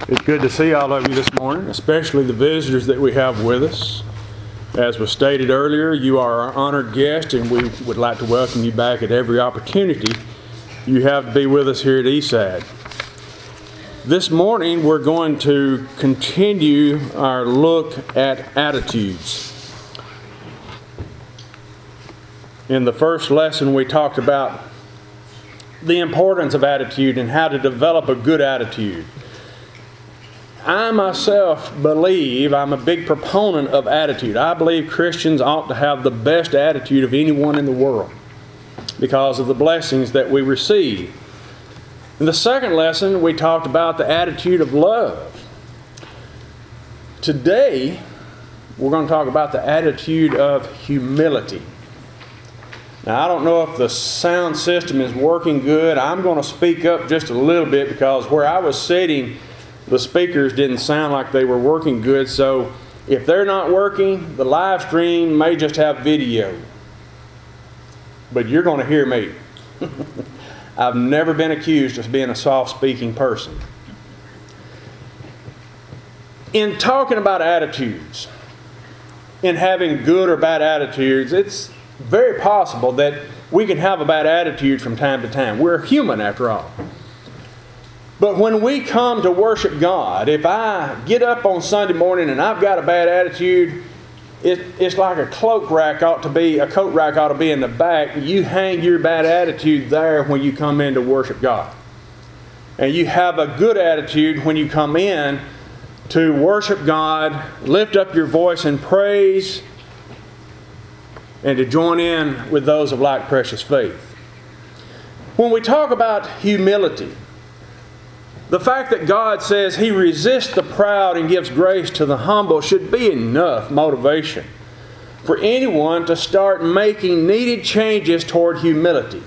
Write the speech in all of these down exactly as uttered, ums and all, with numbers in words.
It's good to see all of you this morning, especially the visitors that we have with us. As was stated earlier, you are our honored guest, and we would like to welcome you back at every opportunity you have to be with us here at Eastside. This morning, we're going to continue our look at attitudes. In the first lesson, we talked about the importance of attitude and how to develop a good attitude. I myself believe, I'm a big proponent of attitude. I believe Christians ought to have the best attitude of anyone in the world because of the blessings that we receive. In the second lesson, we talked about the attitude of love. Today, we're going to talk about the attitude of humility. Now, I don't know if the sound system is working good. I'm going to speak up just a little bit because where I was sitting, the speakers didn't sound like they were working good. So if they're not working, the live stream may just have video. But you're going to hear me. I've never been accused of being a soft-speaking person. In talking about attitudes, in having good or bad attitudes, it's very possible that we can have a bad attitude from time to time. We're human after all. But when we come to worship God, if I get up on Sunday morning and I've got a bad attitude, it, it's like a cloak rack ought to be, a coat rack ought to be in the back. You hang your bad attitude there when you come in to worship God. And you have a good attitude when you come in to worship God, lift up your voice in praise, and to join in with those of like precious faith. When we talk about humility, the fact that God says He resists the proud and gives grace to the humble should be enough motivation for anyone to start making needed changes toward humility.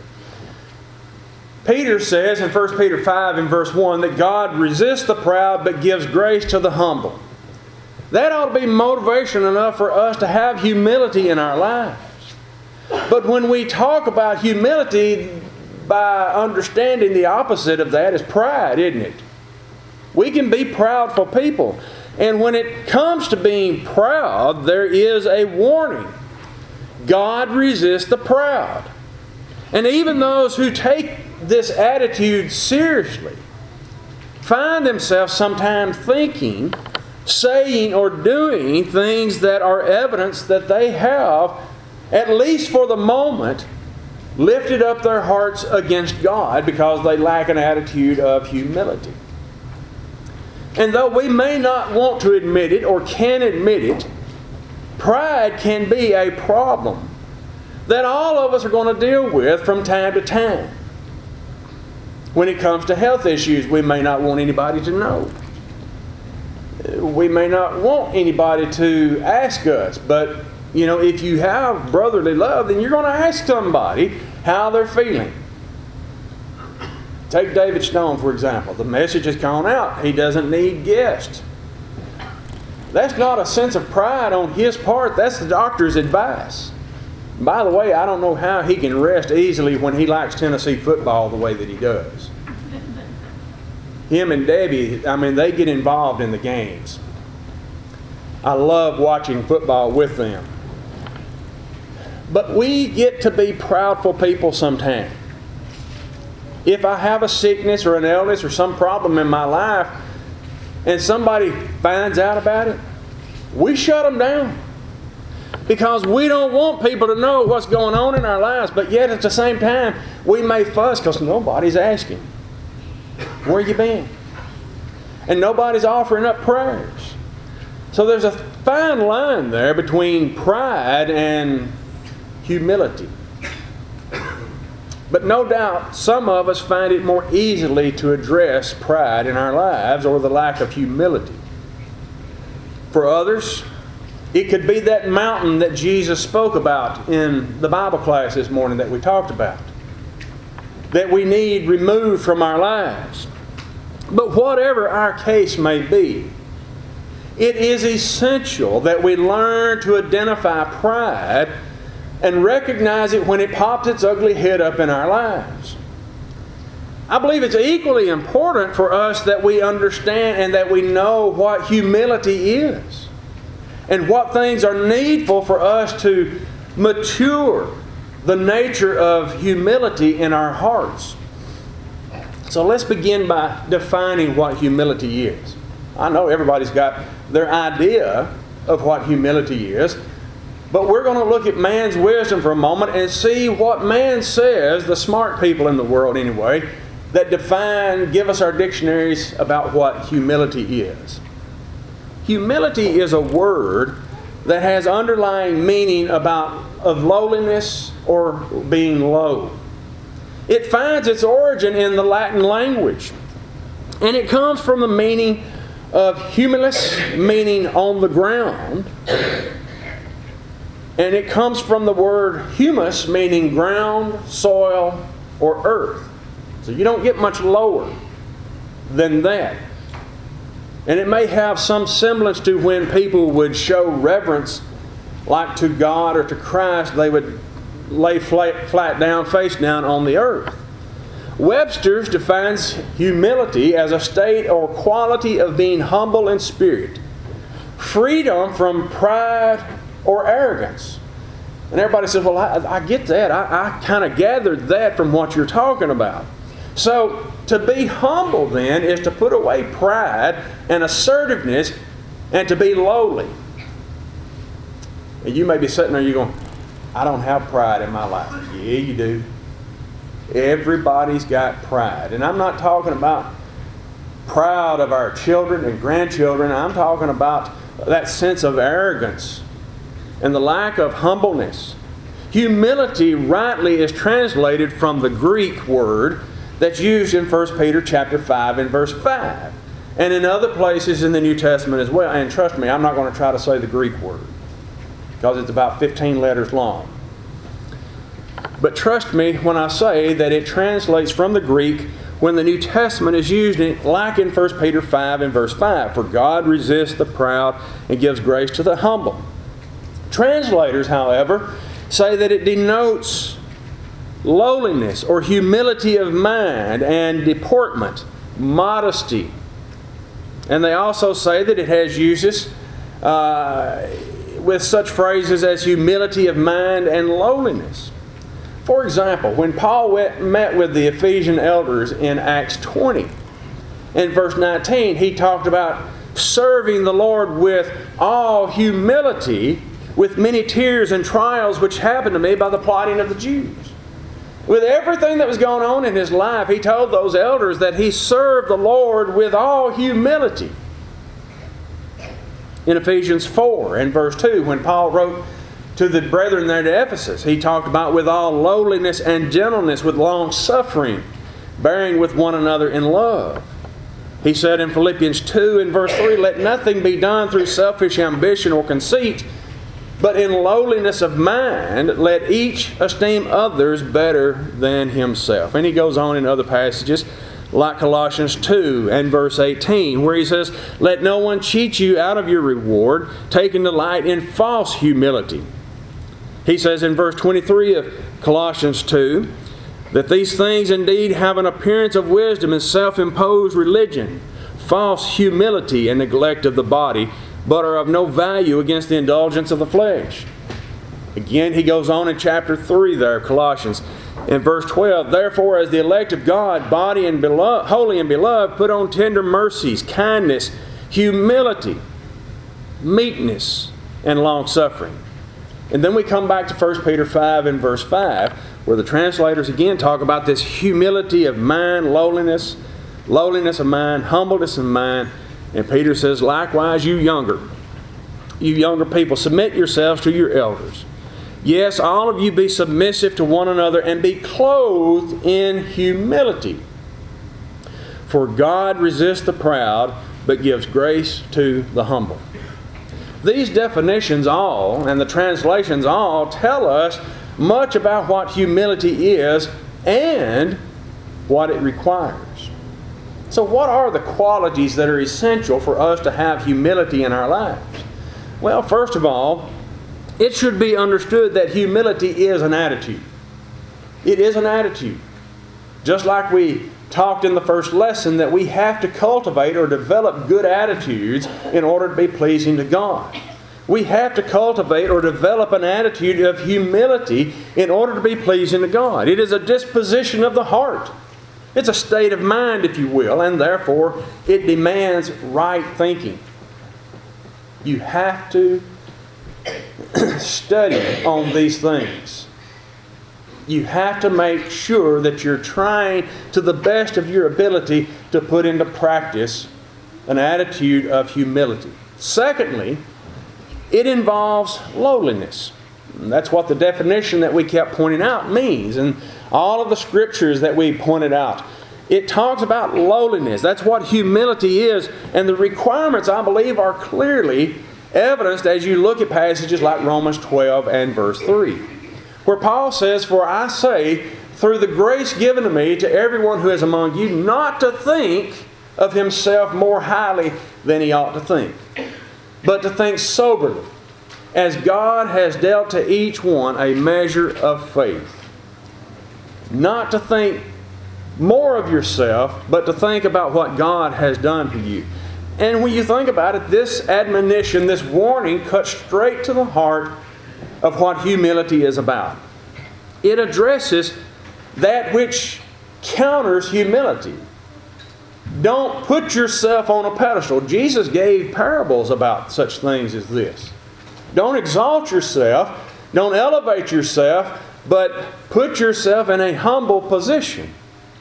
Peter says in First Peter five and verse one that God resists the proud but gives grace to the humble. That ought to be motivation enough for us to have humility in our lives. But when we talk about humility, by understanding the opposite of that is pride, isn't it? We can be proudful people. And when it comes to being proud, there is a warning. God resists the proud. And even those who take this attitude seriously find themselves sometimes thinking, saying, or doing things that are evidence that they have, at least for the moment, lifted up their hearts against God because they lack an attitude of humility. And though we may not want to admit it or can admit it, pride can be a problem that all of us are going to deal with from time to time. When it comes to health issues, we may not want anybody to know. We may not want anybody to ask us, but you know, if you have brotherly love, then you're going to ask somebody how they're feeling. Take David Stone, for example. The message has gone out. He doesn't need guests. That's not a sense of pride on his part. That's the doctor's advice. By the way, I don't know how he can rest easily when he likes Tennessee football the way that he does. Him and Debbie, I mean, they get involved in the games. I love watching football with them. But we get to be proudful people sometimes. If I have a sickness or an illness or some problem in my life and somebody finds out about it, we shut them down. Because we don't want people to know what's going on in our lives, but yet at the same time, we may fuss because nobody's asking, where you been? And nobody's offering up prayers. So there's a fine line there between pride and humility. But no doubt some of us find it more easily to address pride in our lives or the lack of humility. For others, it could be that mountain that Jesus spoke about in the Bible class this morning that we talked about, that we need removed from our lives. But whatever our case may be, it is essential that we learn to identify pride and recognize it when it pops its ugly head up in our lives. I believe it's equally important for us that we understand and that we know what humility is and what things are needful for us to mature the nature of humility in our hearts. So let's begin by defining what humility is. I know everybody's got their idea of what humility is, but we're going to look at man's wisdom for a moment and see what man says, the smart people in the world anyway, that define, give us our dictionaries about what humility is. Humility is a word that has underlying meaning about of lowliness or being low. It finds its origin in the Latin language, and it comes from the meaning of humilis, meaning on the ground, and it comes from the word humus, meaning ground, soil, or earth. So you don't get much lower than that. And it may have some semblance to when people would show reverence, like to God or to Christ, they would lay flat, flat down, face down on the earth. Webster's defines humility as a state or quality of being humble in spirit, freedom from pride or arrogance. And everybody says, well, I, I get that. I, I kind of gathered that from what you're talking about. So, to be humble then is to put away pride and assertiveness and to be lowly. And you may be sitting there, you're going, I don't have pride in my life. Yeah, you do. Everybody's got pride. And I'm not talking about proud of our children and grandchildren. I'm talking about that sense of arrogance and the lack of humbleness. Humility rightly is translated from the Greek word that's used in First Peter chapter five and verse five. And in other places in the New Testament as well. And trust me, I'm not going to try to say the Greek word, because it's about fifteen letters long. But trust me when I say that it translates from the Greek when the New Testament is used in, like in First Peter five and verse five. For God resists the proud and gives grace to the humble. Translators, however, say that it denotes lowliness or humility of mind and deportment, modesty. And they also say that it has uses uh, with such phrases as humility of mind and lowliness. For example, when Paul went, met with the Ephesian elders in Acts twenty, in verse nineteen, he talked about serving the Lord with all humility, with many tears and trials which happened to me by the plotting of the Jews. With everything that was going on in his life, he told those elders that he served the Lord with all humility. In Ephesians four and verse two, when Paul wrote to the brethren there at Ephesus, he talked about with all lowliness and gentleness, with long suffering, bearing with one another in love. He said in Philippians two and verse three, let nothing be done through selfish ambition or conceit, but in lowliness of mind, let each esteem others better than himself. And he goes on in other passages, like Colossians two and verse eighteen, where he says, let no one cheat you out of your reward, taking delight in false humility. He says in verse twenty-three of Colossians two, that these things indeed have an appearance of wisdom and self-imposed religion, false humility and neglect of the body, but are of no value against the indulgence of the flesh. Again, he goes on in chapter three there of Colossians, in verse twelve, therefore as the elect of God, body and beloved, holy and beloved, put on tender mercies, kindness, humility, meekness, and long-suffering. And then we come back to First Peter five and verse five, where the translators again talk about this humility of mind, lowliness, lowliness of mind, humbleness of mind. And Peter says, likewise, you younger, you younger people, submit yourselves to your elders. Yes, all of you be submissive to one another and be clothed in humility. For God resists the proud, but gives grace to the humble. These definitions all, and the translations all, tell us much about what humility is and what it requires. So what are the qualities that are essential for us to have humility in our lives? Well, first of all, it should be understood that humility is an attitude. It is an attitude. Just like we talked in the first lesson that we have to cultivate or develop good attitudes in order to be pleasing to God. We have to cultivate or develop an attitude of humility in order to be pleasing to God. It is a disposition of the heart. It's a state of mind, if you will, and therefore it demands right thinking. You have to study on these things. You have to make sure that you're trying to the best of your ability to put into practice an attitude of humility. Secondly, it involves lowliness. And that's what the definition that we kept pointing out means. And all of the scriptures that we pointed out, it talks about lowliness. That's what humility is. And the requirements, I believe, are clearly evidenced as you look at passages like Romans twelve and verse three. Where Paul says, "For I say, through the grace given to me, to everyone who is among you, not to think of himself more highly than he ought to think, but to think soberly, as God has dealt to each one a measure of faith." Not to think more of yourself, but to think about what God has done for you. And when you think about it, this admonition, this warning, cuts straight to the heart of what humility is about. It addresses that which counters humility. Don't put yourself on a pedestal. Jesus gave parables about such things as this. Don't exalt yourself. Don't elevate yourself, but put yourself in a humble position.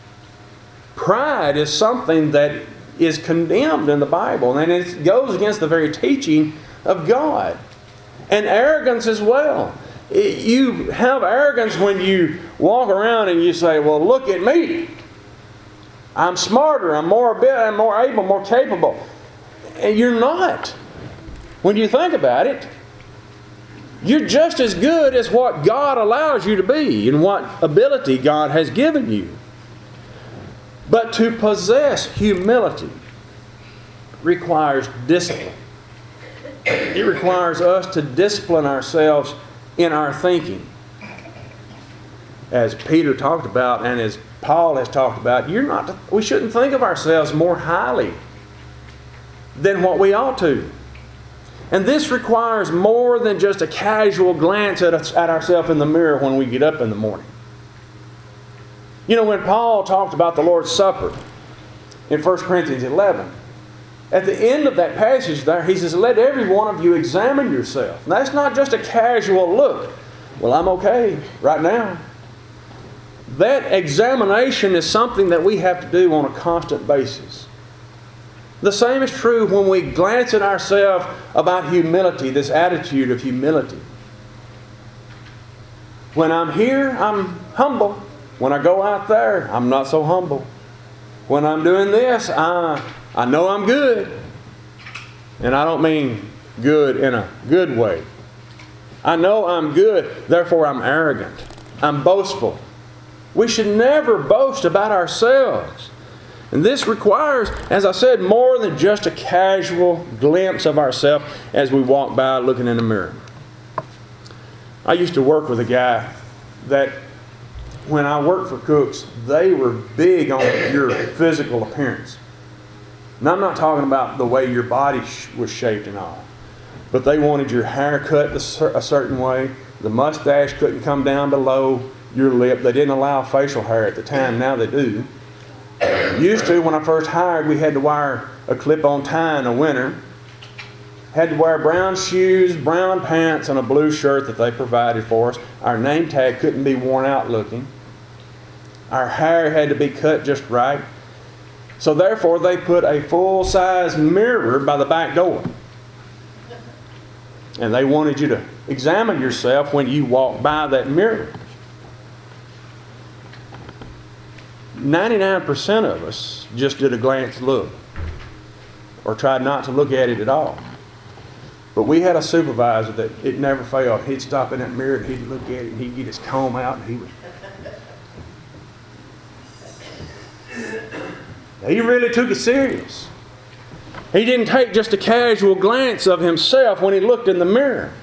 Pride is something that is condemned in the Bible, and it goes against the very teaching of God. And arrogance as well. You have arrogance when you walk around and you say, "Well, look at me. I'm smarter, I'm more able, I'm more able, more capable." And you're not. When you think about it, you're just as good as what God allows you to be and what ability God has given you. But to possess humility requires discipline. It requires us to discipline ourselves in our thinking. As Peter talked about and as Paul has talked about, you're not to, we shouldn't think of ourselves more highly than what we ought to. And this requires more than just a casual glance at, us, at ourselves in the mirror when we get up in the morning. You know, when Paul talked about the Lord's Supper in First Corinthians eleven, at the end of that passage there, he says, "Let every one of you examine yourself." And that's not just a casual look. Well, I'm okay right now. That examination is something that we have to do on a constant basis. The same is true when we glance at ourselves about humility, this attitude of humility. When I'm here, I'm humble. When I go out there, I'm not so humble. When I'm doing this, I, I know I'm good. And I don't mean good in a good way. I know I'm good, therefore I'm arrogant. I'm boastful. We should never boast about ourselves. And this requires, as I said, more than just a casual glimpse of ourselves as we walk by looking in the mirror. I used to work with a guy that when I worked for Cooks, they were big on your physical appearance. And I'm not talking about the way your body was shaped and all. But they wanted your hair cut a certain way. The mustache couldn't come down below your lip. They didn't allow facial hair at the time. Now they do. Used to, when I first hired, we had to wear a clip-on tie in the winter. Had to wear brown shoes, brown pants, and a blue shirt that they provided for us. Our name tag couldn't be worn out looking. Our hair had to be cut just right. So therefore, they put a full-size mirror by the back door. And they wanted you to examine yourself when you walk by that mirror. ninety-nine percent of us just did a glance look or tried not to look at it at all. But we had a supervisor that it never failed. He'd stop in that mirror and he'd look at it and he'd get his comb out and he would. He really took it serious. He didn't take just a casual glance of himself when he looked in the mirror.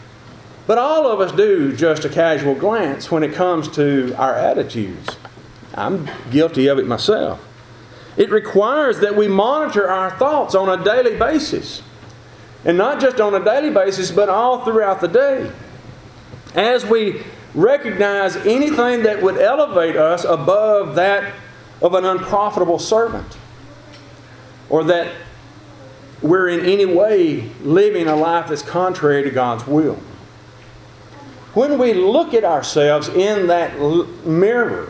But all of us do just a casual glance when it comes to our attitudes. I'm guilty of it myself. It requires that we monitor our thoughts on a daily basis. And not just on a daily basis, but all throughout the day. As we recognize anything that would elevate us above that of an unprofitable servant, or that we're in any way living a life that's contrary to God's will. When we look at ourselves in that mirror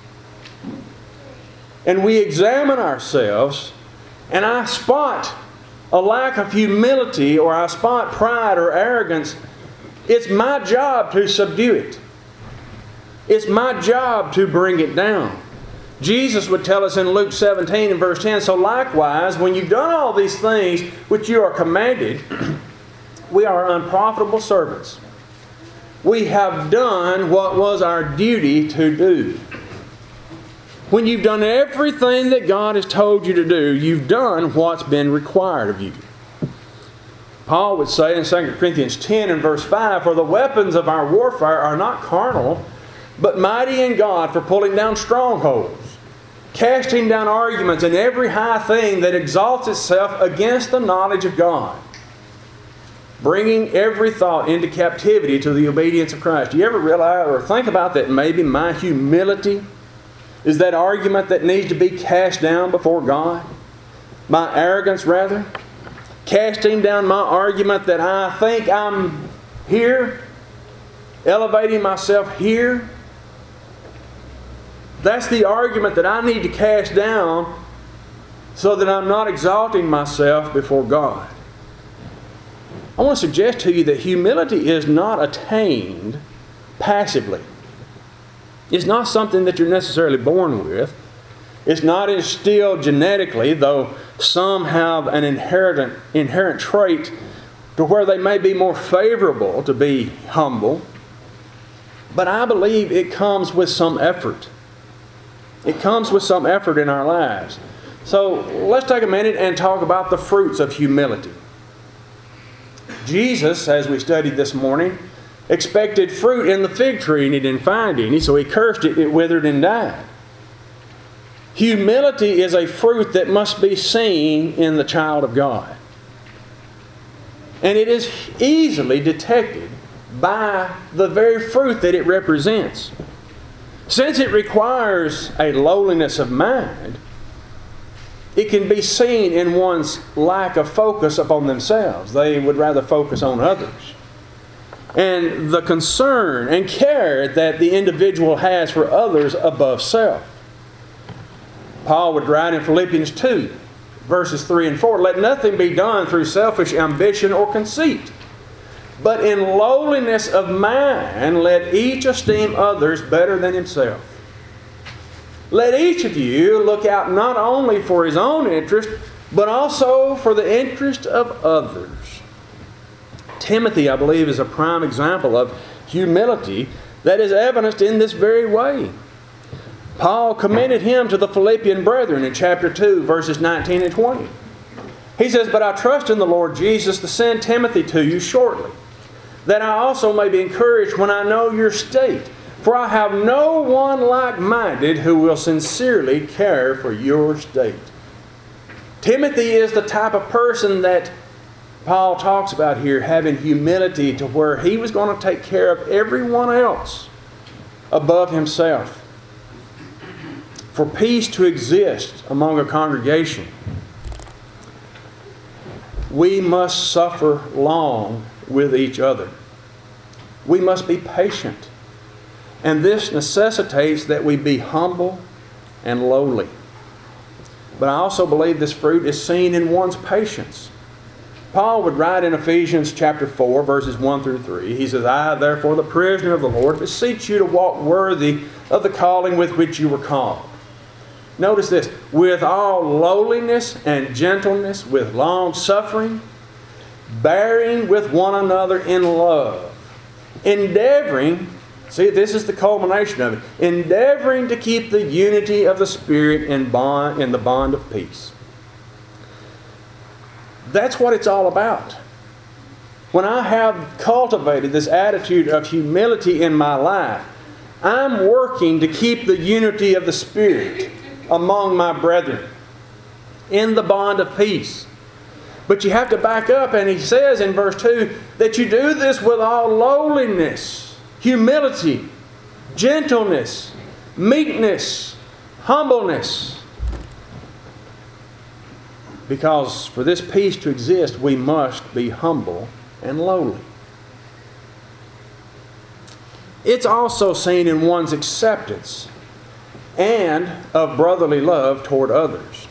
and we examine ourselves, and I spot a lack of humility, or I spot pride or arrogance, it's my job to subdue it. It's my job to bring it down. Jesus would tell us in Luke seventeen and verse ten, so likewise, when you've done all these things which you are commanded, we are unprofitable servants. We have done what was our duty to do. When you've done everything that God has told you to do, you've done what's been required of you. Paul would say in Second Corinthians ten and verse five, for the weapons of our warfare are not carnal, but mighty in God for pulling down strongholds, casting down arguments and every high thing that exalts itself against the knowledge of God, bringing every thought into captivity to the obedience of Christ. Do you ever realize or think about that maybe my humility is that argument that needs to be cast down before God? My arrogance, rather. Casting down my argument that I think I'm here, elevating myself here. That's the argument that I need to cast down so that I'm not exalting myself before God. I want to suggest to you that humility is not attained passively. It's not something that you're necessarily born with. It's not instilled genetically, though some have an inherent, inherent trait to where they may be more favorable to be humble. But I believe it comes with some effort. It comes with some effort in our lives. So let's take a minute and talk about the fruits of humility. Jesus, as we studied this morning, expected fruit in the fig tree and he didn't find any, so he cursed it, it withered and died. Humility is a fruit that must be seen in the child of God. And it is easily detected by the very fruit that it represents. Since it requires a lowliness of mind, it can be seen in one's lack of focus upon themselves. They would rather focus on others. And the concern and care that the individual has for others above self. Paul would write in Philippians two, verses three and four, let nothing be done through selfish ambition or conceit, but in lowliness of mind let each esteem others better than himself. Let each of you look out not only for his own interest, but also for the interest of others. Timothy, I believe, is a prime example of humility that is evidenced in this very way. Paul commended him to the Philippian brethren in chapter two, verses nineteen and twenty. He says, but I trust in the Lord Jesus to send Timothy to you shortly, that I also may be encouraged when I know your state. For I have no one like-minded who will sincerely care for your state. Timothy is the type of person that Paul talks about here, having humility to where he was going to take care of everyone else above himself. For peace to exist among a congregation, we must suffer long with each other. We must be patient. And this necessitates that we be humble and lowly. But I also believe this fruit is seen in one's patience. Paul would write in Ephesians chapter four, verses one through three. He says, I, therefore, the prisoner of the Lord, beseech you to walk worthy of the calling with which you were called. Notice this, with all lowliness and gentleness, with long suffering, bearing with one another in love, endeavoring, see, this is the culmination of it, endeavoring to keep the unity of the Spirit in bond, in the bond of peace. That's what it's all about. When I have cultivated this attitude of humility in my life, I'm working to keep the unity of the Spirit among my brethren in the bond of peace. But you have to back up, and he says in verse two that you do this with all lowliness, humility, gentleness, meekness, humbleness. Because for this peace to exist, we must be humble and lowly. It's also seen in one's acceptance and of brotherly love toward others.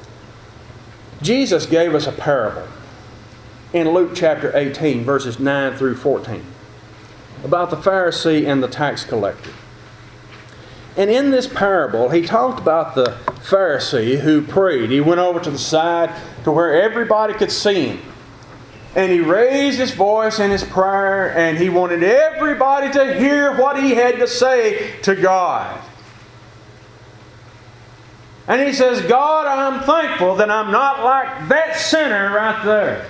Jesus gave us a parable in Luke chapter eighteen, verses nine through fourteen, about the Pharisee and the tax collector. And in this parable, he talked about the Pharisee who prayed. He went over to the side to where everybody could see him. And he raised his voice in his prayer, and he wanted everybody to hear what he had to say to God. And he says, God, I'm thankful that I'm not like that sinner right there.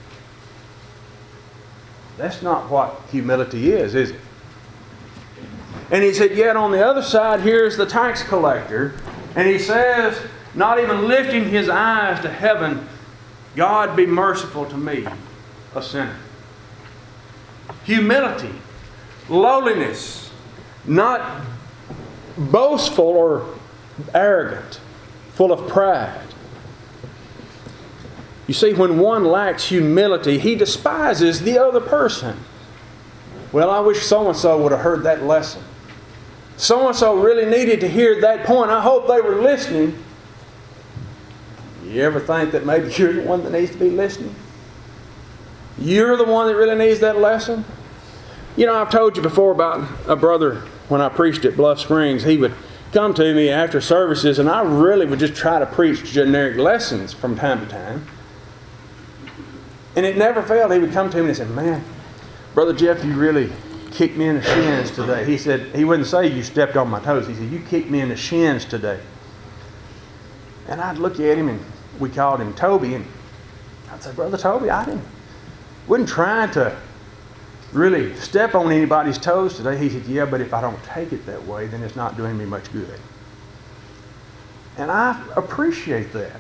That's not what humility is, is it? And he said, yet on the other side, here's the tax collector. And he says, not even lifting his eyes to heaven, God be merciful to me, a sinner. Humility, lowliness, not boastful or arrogant, full of pride. You see, when one lacks humility, he despises the other person. Well, I wish so-and-so would have heard that lesson. So-and-so really needed to hear that point. I hope they were listening. You ever think that maybe you're the one that needs to be listening? You're the one that really needs that lesson? You know, I've told you before about a brother when I preached at Bluff Springs. He would come to me after services, and I really would just try to preach generic lessons from time to time. And it never failed. He would come to me and say, man, Brother Jeff, you really kicked me in the shins today. He said, he wouldn't say you stepped on my toes. He said, you kicked me in the shins today. And I'd look at him, and we called him Toby, and I'd say, Brother Toby, I didn't, wasn't trying to really step on anybody's toes today. He said, yeah, but if I don't take it that way, then it's not doing me much good. And I appreciate that.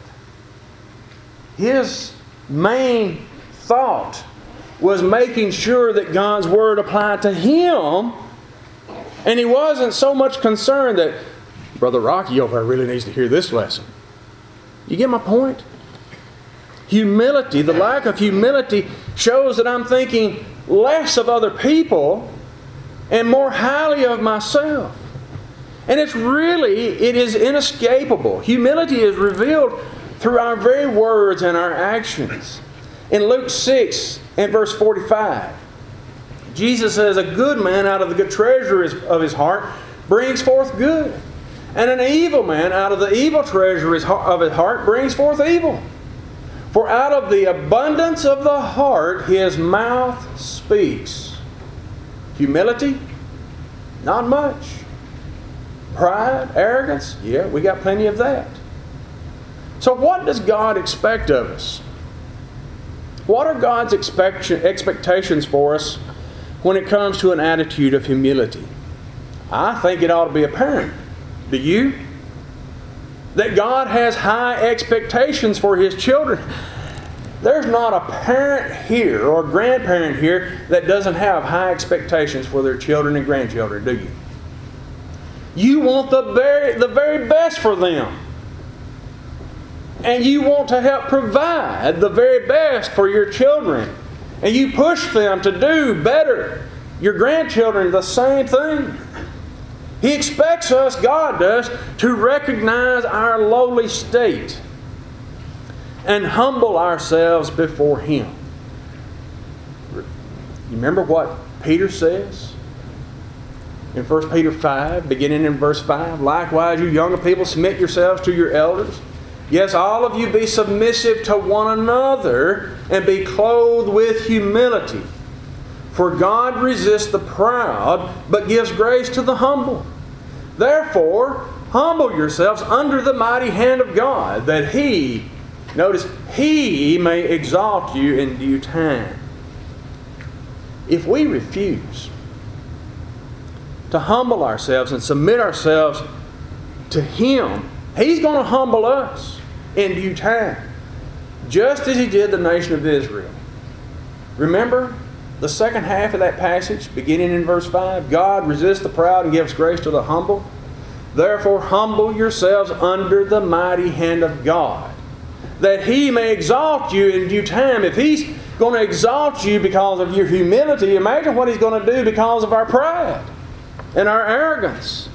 His main thought was making sure that God's Word applied to him, and he wasn't so much concerned that Brother Rocky over there really needs to hear this lesson. You get my point? Humility, the lack of humility, shows that I'm thinking less of other people and more highly of myself. And it's really, it is inescapable. Humility is revealed through our very words and our actions. In Luke six and verse forty-five, Jesus says, a good man out of the good treasure of his heart brings forth good. And an evil man out of the evil treasure of his heart brings forth evil. For out of the abundance of the heart his mouth speaks. Humility? Not much. Pride? Arrogance? Yeah, we got plenty of that. So what does God expect of us? What are God's expectations for us when it comes to an attitude of humility? I think it ought to be apparent. Do you? That God has high expectations for His children. There's not a parent here or grandparent here that doesn't have high expectations for their children and grandchildren, do you? You want the very, the very best for them. And you want to help provide the very best for your children. And you push them to do better. Your grandchildren, the same thing. He expects us, God does, to recognize our lowly state and humble ourselves before Him. You remember what Peter says in First Peter five, beginning in verse five? Likewise, you younger people, submit yourselves to your elders. Yes, all of you be submissive to one another and be clothed with humility. For God resists the proud, but gives grace to the humble. Therefore, humble yourselves under the mighty hand of God, that He, notice, He may exalt you in due time. If we refuse to humble ourselves and submit ourselves to Him, He's going to humble us in due time, just as He did the nation of Israel. Remember the second half of that passage, beginning in verse five? God resists the proud and gives grace to the humble. Therefore humble yourselves under the mighty hand of God, that He may exalt you in due time. If He's going to exalt you because of your humility, imagine what He's going to do because of our pride and our arrogance.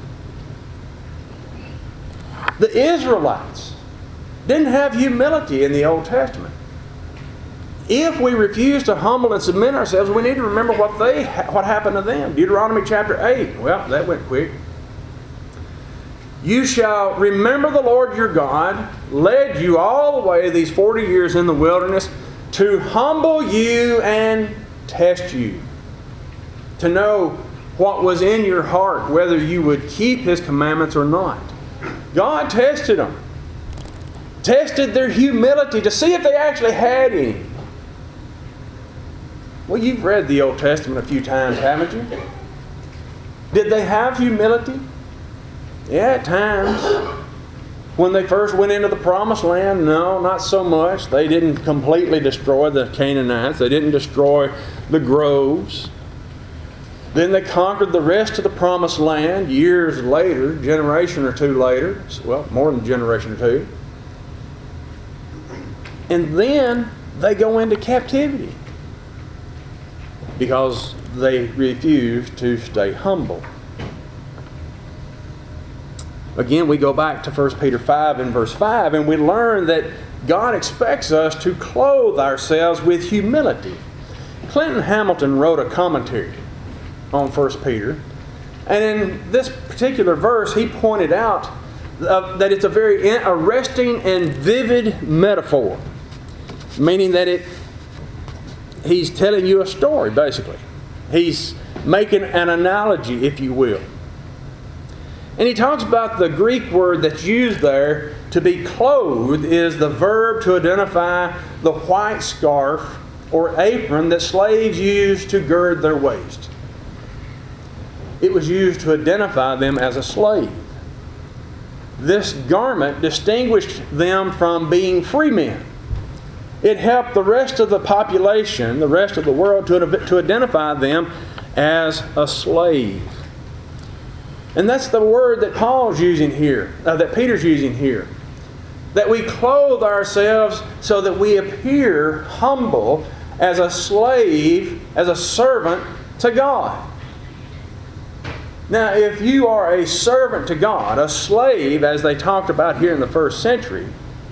The Israelites didn't have humility in the Old Testament. If we refuse to humble and submit ourselves, we need to remember what they what happened to them. Deuteronomy chapter eight. Well, that went quick. You shall remember the Lord your God led you all the way these forty years in the wilderness to humble you and test you, to know what was in your heart, whether you would keep His commandments or not. God tested them, tested their humility to see if they actually had any. Well, you've read the Old Testament a few times, haven't you? Did they have humility? Yeah, at times. When they first went into the Promised Land, no, not so much. They didn't completely destroy the Canaanites. They didn't destroy the groves. Then they conquered the rest of the Promised Land years later, generation or two later. Well, more than a generation or two. And then they go into captivity because they refuse to stay humble. Again, we go back to First Peter five and verse five, and we learn that God expects us to clothe ourselves with humility. Clinton Hamilton wrote a commentary on First Peter, and in this particular verse he pointed out uh, that it's a very arresting and vivid metaphor, meaning that it he's telling you a story, basically. He's making an analogy, if you will. And he talks about the Greek word that's used there, to be clothed, is the verb to identify the white scarf or apron that slaves used to gird their waist. It was used to identify them as a slave. This garment distinguished them from being free men. It helped the rest of the population, the rest of the world, to, to identify them as a slave. And that's the word that Paul's using here, uh, that Peter's using here. That we clothe ourselves so that we appear humble as a slave, as a servant to God. Now, if you are a servant to God, a slave, as they talked about here in the first century,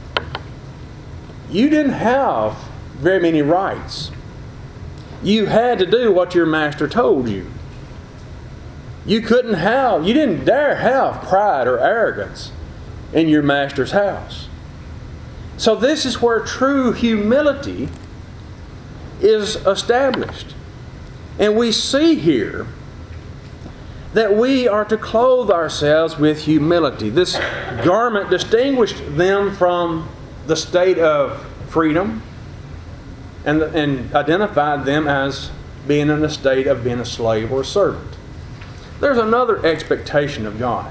you didn't have very many rights. You had to do what your master told you. You couldn't have, you didn't dare have pride or arrogance in your master's house. So this is where true humility is established. And we see here that we are to clothe ourselves with humility. This garment distinguished them from the state of freedom and, and identified them as being in a state of being a slave or a servant. There's another expectation of God.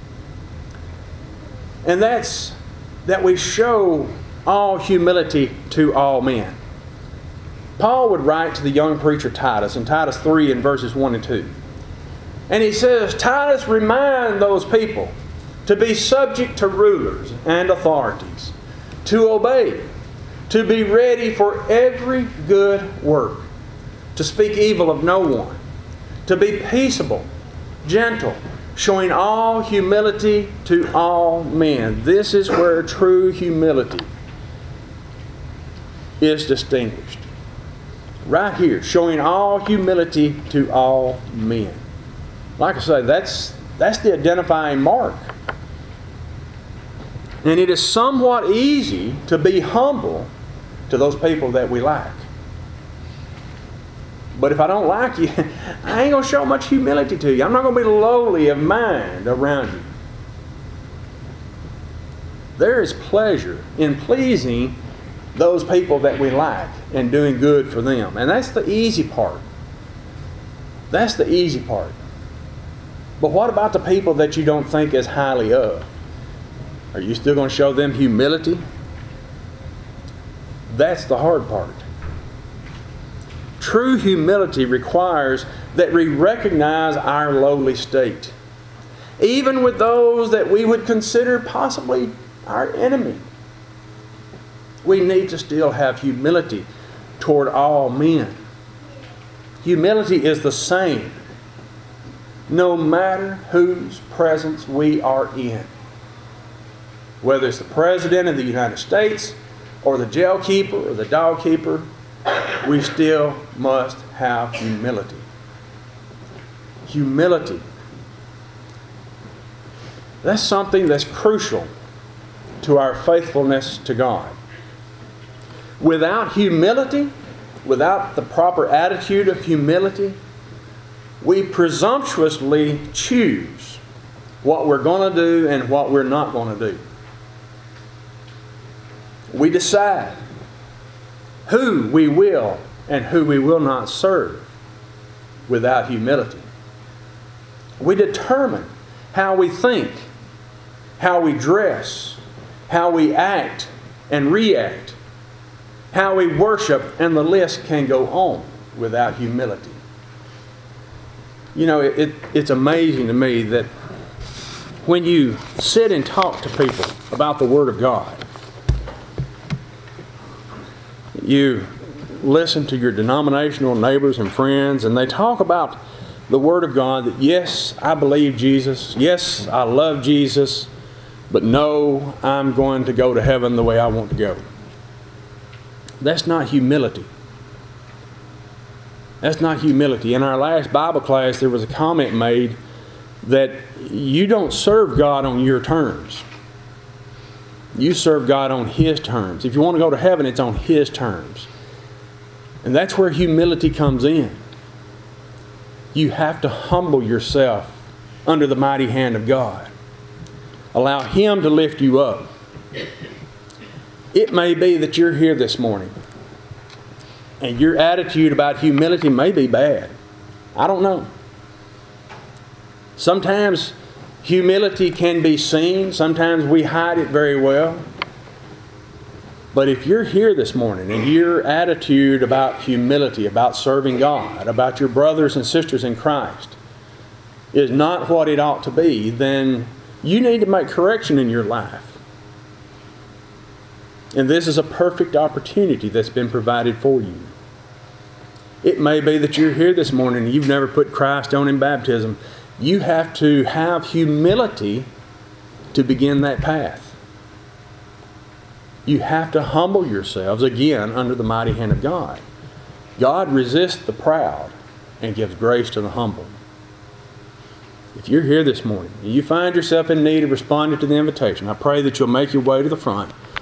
And that's that we show all humility to all men. Paul would write to the young preacher Titus in Titus three and verses one and two. And he says, Titus, remind those people to be subject to rulers and authorities, to obey, to be ready for every good work, to speak evil of no one, to be peaceable, gentle, showing all humility to all men. This is where true humility is distinguished. Right here, showing all humility to all men. Like I say, that's, that's the identifying mark. And it is somewhat easy to be humble to those people that we like. But if I don't like you, I ain't going to show much humility to you. I'm not going to be lowly of mind around you. There is pleasure in pleasing those people that we like and doing good for them. And that's the easy part. That's the easy part. But what about the people that you don't think as highly of? Are you still going to show them humility? That's the hard part. True humility requires that we recognize our lowly state, even with those that we would consider possibly our enemy. We need to still have humility toward all men. Humility is the same no matter whose presence we are in. Whether it's the President of the United States or the jail keeper or the dog keeper, we still must have humility. Humility. That's something that's crucial to our faithfulness to God. Without humility, without the proper attitude of humility, we presumptuously choose what we're going to do and what we're not going to do. We decide who we will and who we will not serve without humility. We determine how we think, how we dress, how we act and react, how we worship, and the list can go on without humility. You know, it, it, it's amazing to me that when you sit and talk to people about the Word of God, you listen to your denominational neighbors and friends, and they talk about the Word of God, that yes, I believe Jesus, yes, I love Jesus, but no, I'm going to go to heaven the way I want to go. That's not humility. That's not humility. In our last Bible class, there was a comment made that you don't serve God on your terms. You serve God on His terms. If you want to go to heaven, it's on His terms. And that's where humility comes in. You have to humble yourself under the mighty hand of God. Allow Him to lift you up. It may be that you're here this morning and your attitude about humility may be bad. I don't know. Sometimes humility can be seen. Sometimes we hide it very well. But if you're here this morning and your attitude about humility, about serving God, about your brothers and sisters in Christ is not what it ought to be, then you need to make correction in your life. And this is a perfect opportunity that's been provided for you. It may be that you're here this morning and you've never put Christ on in baptism. You have to have humility to begin that path. You have to humble yourselves again under the mighty hand of God. God resists the proud and gives grace to the humble. If you're here this morning and you find yourself in need of responding to the invitation, I pray that you'll make your way to the front